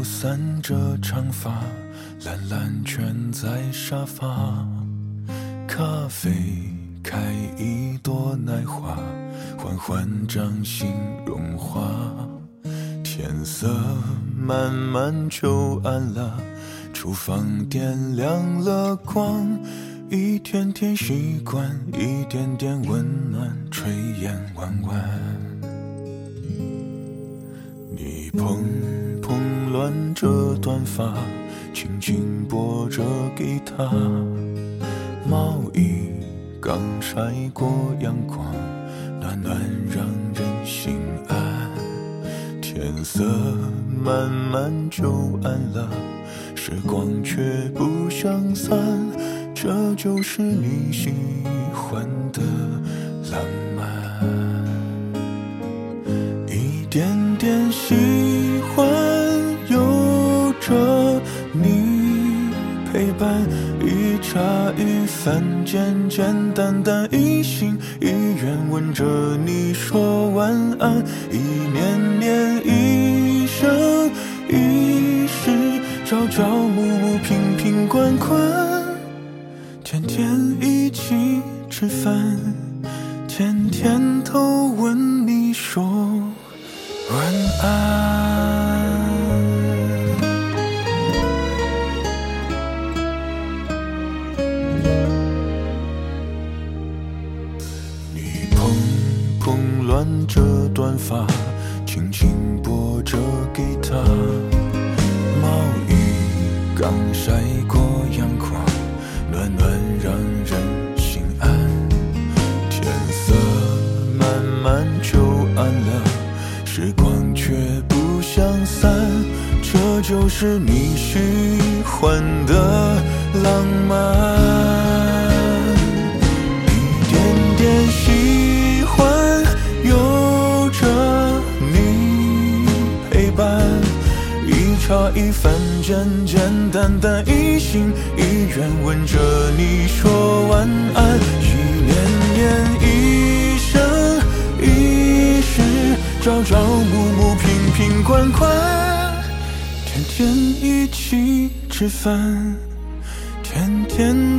散着长发，懒懒蜷在沙发，咖啡开一朵奶花，缓缓掌心融化，天色慢慢就暗了，厨房点亮了光，一天天习惯，一点点温暖，炊烟弯弯。你蓬蓬乱着短发，轻轻拨着吉他，毛衣刚晒过阳光，暖暖让人心安。天色慢慢就暗了，时光却不想散，这就是你喜欢的浪漫。一点点喜欢有着你陪伴，一茶一饭，简简单单，一心一愿吻着你说晚安，一年年，一生一世，朝朝暮暮，瓶瓶罐罐，天天一起吃饭，天天都问你说晚安。你蓬蓬乱着短发，轻轻拨着吉他，毛衣刚晒过阳光，暖暖让人心安。天色慢慢就暗了，时光却不想散，这就是你喜欢的浪漫。一点点喜欢有着你陪伴，一茶一饭，简简单单，一心一愿吻着你说晚安，一年年，一生一世，朝朝暮暮，瓶瓶罐罐，天天一起吃饭，天天